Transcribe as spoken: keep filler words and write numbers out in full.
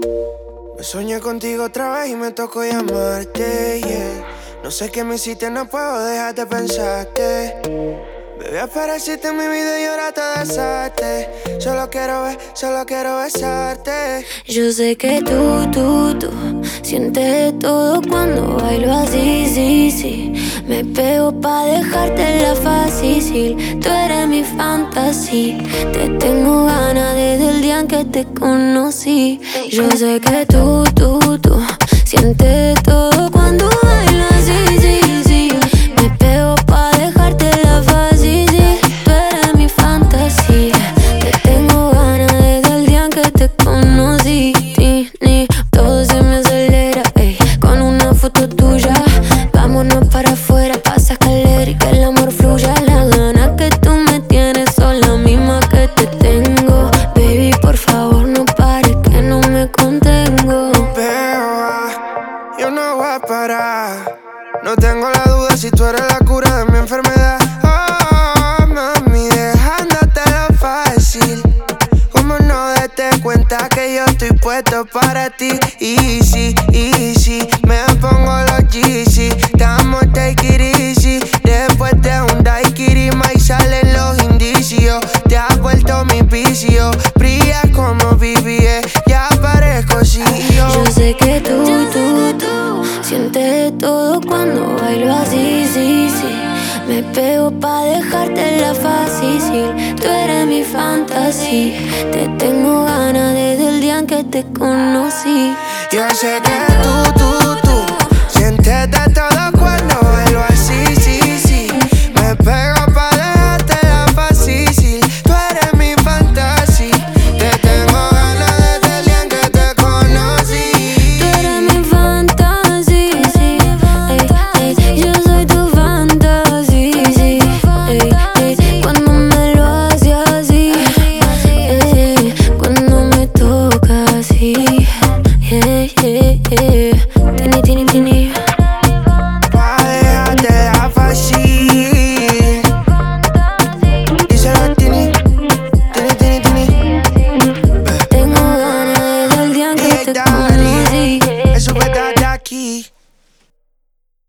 Me soñé contigo otra vez y me tocó llamarte, yeah. No sé qué me hiciste, no puedo dejar de pensarte. Bebé, apareciste en mi vida y ahora te desaste. Solo quiero ver, solo quiero besarte. Yo sé que tú, tú, tú sientes todo cuando bailo así, sí, sí. Me pego pa' dejártela fácil. Tú eres mi fantasía. Te tengo ganas desde el día en que te conocí. Yo sé que tú, tú, tú sientes todo cuando bailo así, sí, sí. Me pego pa' dejártela fácil. Tú eres mi fantasía. Te tengo ganas desde el día en que te conocí. Tini, todo se me acelera, ey, con una foto tuya. Vámonos para afuera, pasa escalera y que el amor fluya. La gana que tú me tienes son las mismas que te tengo. Baby, por favor no pares que no me contengo. Pero yo no voy a parar. No tengo la duda si tú eres la cura de mi enfermedad. Oh, mami, dejándotelo fácil. Como no date cuenta que yo estoy puesto para ti. Easy, easy, me pongo los Yeezy. Estamos take it easy. Después de un daiquiri y salen los indicios. Te has vuelto mi vicio. Brillas como B B A, ya parezco C E O. Yo sé que tú, tú, tú sientes todo cuando bailo así, sí, sí. Me pego pa' dejártela fácil. Tú eres mi fantasía. Te tengo ganas desde el día en que te conocí. Yo sé que tú